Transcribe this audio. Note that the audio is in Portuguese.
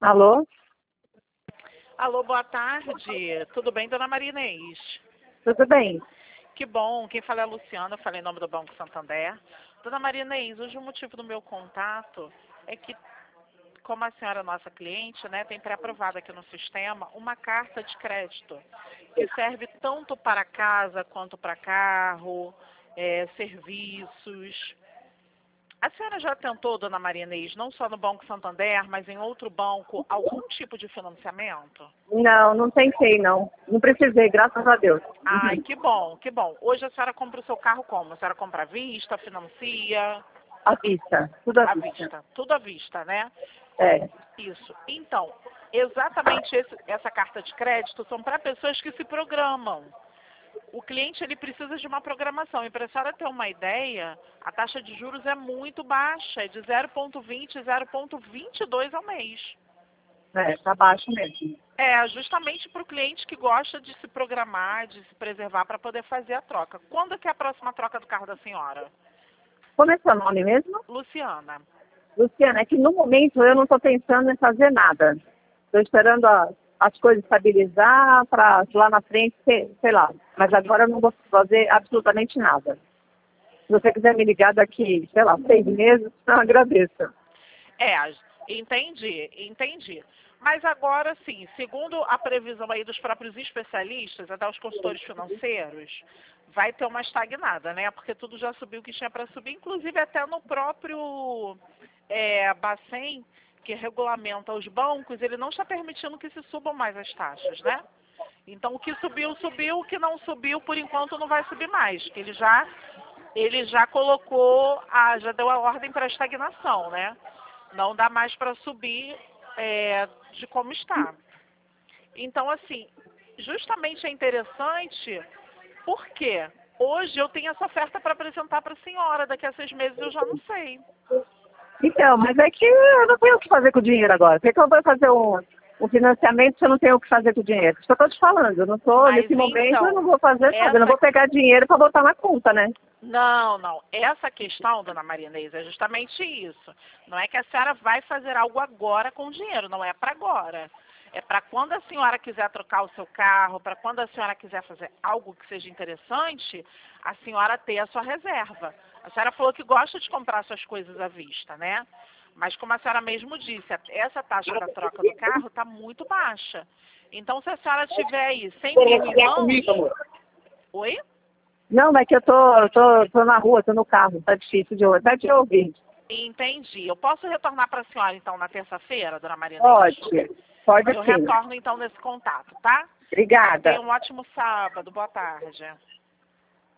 Alô? Alô, boa tarde. Tudo bem, dona Maria Inês? Tudo bem? Que bom. Quem fala é a Luciana, eu falei em nome do Banco Santander. Dona Maria Inês, hoje o motivo do meu contato é que, como a senhora é nossa cliente, né, tem pré-aprovado aqui no sistema uma carta de crédito que serve tanto para casa quanto para carro, serviços. A senhora já tentou, dona Maria Inês, não só no Banco Santander, mas em outro banco, algum tipo de financiamento? Não, não tentei, não. Não precisei, graças a Deus. Ai, que bom, que bom. Hoje a senhora compra o seu carro como? A senhora compra à vista, financia? À vista, tudo à À vista. vista. Tudo à vista, né? É, Isso. Então, exatamente essa carta de crédito são para pessoas que se programam. O cliente ele precisa de uma programação. E para a senhora ter uma ideia, a taxa de juros é muito baixa, é de 0,20, 0,22 ao mês. tá baixo mesmo. É, justamente para o cliente que gosta de se programar, de se preservar para poder fazer a troca. Quando que é a próxima troca do carro da senhora? Como é seu nome mesmo? Luciana. Luciana, é que no momento eu não estou pensando em fazer nada. Estou esperando as coisas estabilizar para lá na frente, sei lá. Mas agora eu não vou fazer absolutamente nada. Se você quiser me ligar daqui, sei lá, 6 meses, eu agradeço. Entendi. Mas agora sim, segundo a previsão aí dos próprios especialistas, até os consultores financeiros, vai ter uma estagnada, né? Porque tudo já subiu o que tinha para subir, inclusive até no próprio Bacen, que regulamenta os bancos, ele não está permitindo que se subam mais as taxas, né? Então o que subiu, subiu, o que não subiu, por enquanto não vai subir mais, que ele já colocou, já deu a ordem para estagnação, né? Não dá mais para subir de como está. Então, assim, justamente é interessante porque hoje eu tenho essa oferta para apresentar para a senhora. Daqui a 6 meses eu já não sei. Então, mas é que eu não tenho o que fazer com o dinheiro agora. Por que eu vou fazer um financiamento se eu não tenho o que fazer com o dinheiro? Isso que eu estou te falando. Eu não estou, Mas nesse momento, eu então, não vou fazer nada. Eu não vou pegar dinheiro para botar na conta, né? não. Essa questão, dona Maria Inês, é justamente isso. Não é que a senhora vai fazer algo agora com o dinheiro, não é para agora. É para quando a senhora quiser trocar o seu carro, para quando a senhora quiser fazer algo que seja interessante, a senhora ter a sua reserva. A senhora falou que gosta de comprar suas coisas à vista, né? Mas como a senhora mesmo disse, essa taxa da troca do carro está muito baixa. Então, se a senhora tiver aí 100 mil em mãos... Oi? Não, é que eu tô na rua, tô no carro. Tá difícil até de ouvir. Entendi. Eu posso retornar para a senhora, então, na terça-feira, dona Maria Inês? Pode Eu sim. retorno, então, nesse contato, tá? Obrigada. Tenha um ótimo sábado. Boa tarde.